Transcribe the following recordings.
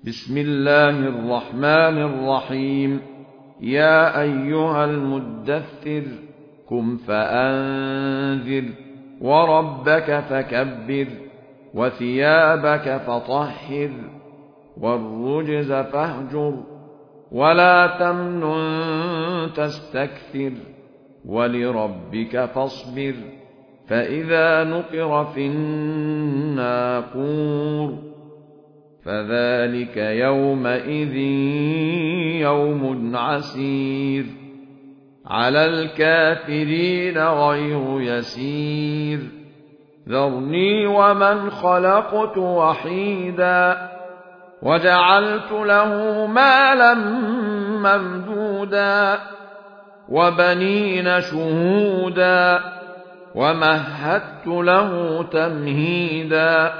بسم الله الرحمن الرحيم. يا أيها المدثر قم فأنذر وربك فكبر وثيابك فطهر والرجز فاهجر ولا تمنن تستكثر ولربك فاصبر فإذا نقر في الناقور فذلك يومئذ يوم عسير على الكافرين غير يسير. ذرني ومن خلقت وحيدا وجعلت له مالا ممدودا وبنين شهودا ومهدت له تمهيدا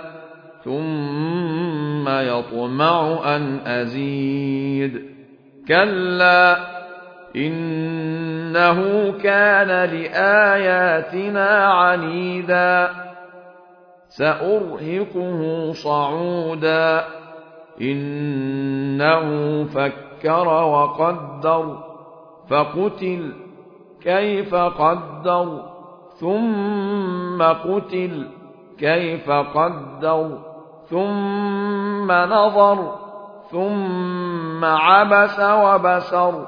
ثم يطمع أن أزيد كلا إنه كان لآياتنا عنيدا سأرهقه صعودا إنه فكر وقدر فقتل كيف قدر ثم قتل كيف قدر ثم نظر ثم عبس وبسر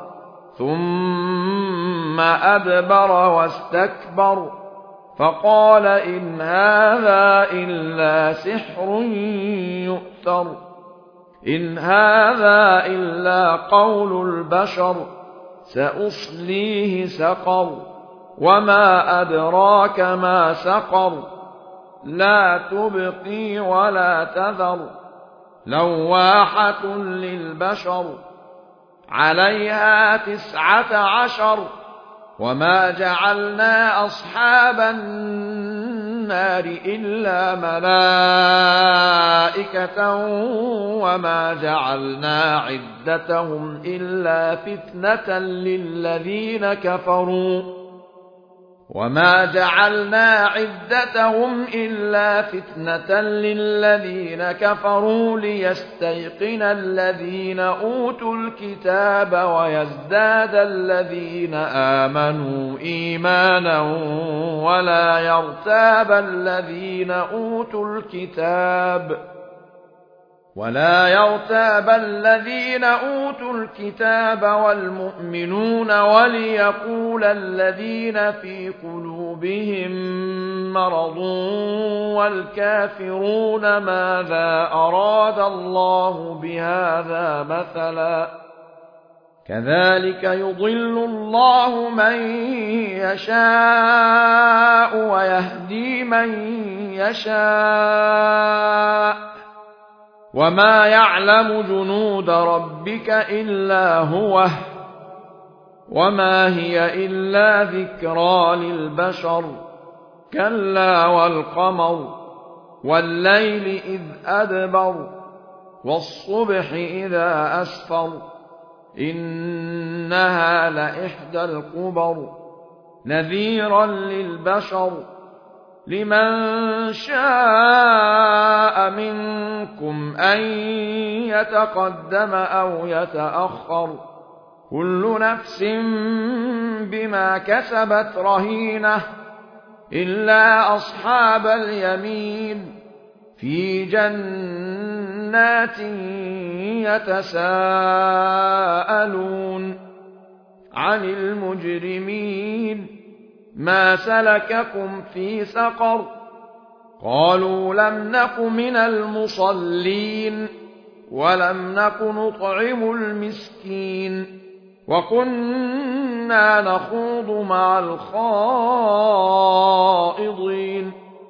ثم أدبر واستكبر فقال إن هذا إلا سحر يؤثر إن هذا إلا قول البشر سأصليه سقر وما أدراك ما سقر لا تبقي ولا تذر لواحة للبشر عليها 19 وما جعلنا أصحاب النار إلا ملائكة وما جعلنا عدتهم إلا فتنة للذين كفروا وما جعلنا عدتهم إلا فتنة للذين كفروا ليستيقن الذين أوتوا الكتاب ويزداد الذين آمنوا إيمانا ولا يرتاب الذين أوتوا الكتاب والمؤمنون وليقول الذين في قلوبهم مرض والكافرون ماذا أراد الله بهذا مثلا كذلك يضل الله من يشاء ويهدي من يشاء وما يعلم جنود ربك إلا هو وما هي إلا ذكرى للبشر كلا والقمر والليل إذ أدبر والصبح إذا أسفر إنها لإحدى الكبر نذيرا للبشر لمن شاء منكم أن يتقدم أو يتأخر كل نفس بما كسبت رهينة إلا أصحاب اليمين في جنات يتساءلون عن المجرمين ما سلككم في سقر قالوا لم نك من المصلين ولم نك نطعم المسكين وكنا نخوض مع الخائضين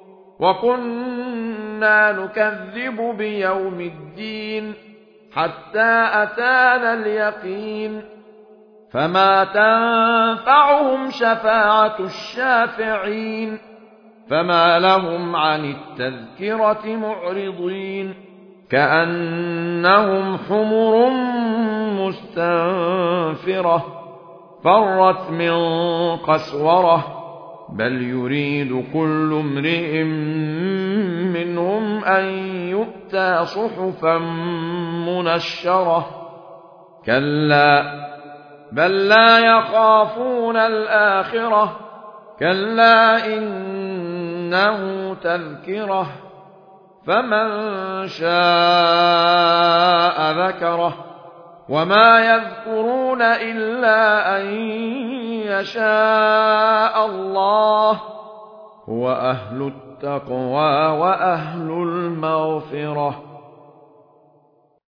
وكنا نكذب بيوم الدين حتى أتانا اليقين فما تنفعهم شفاعة الشافعين فما لهم عن التذكرة معرضين كأنهم حمر مستنفرة فرت من قسورة بل يريد كل امرئ منهم أن يؤتى صحفا منشرة كلا بل لا يخافون الآخرة كلا إنه تذكرة فمن شاء ذكره وما يذكرون إلا أن يشاء الله هو أهل التقوى وأهل المغفرة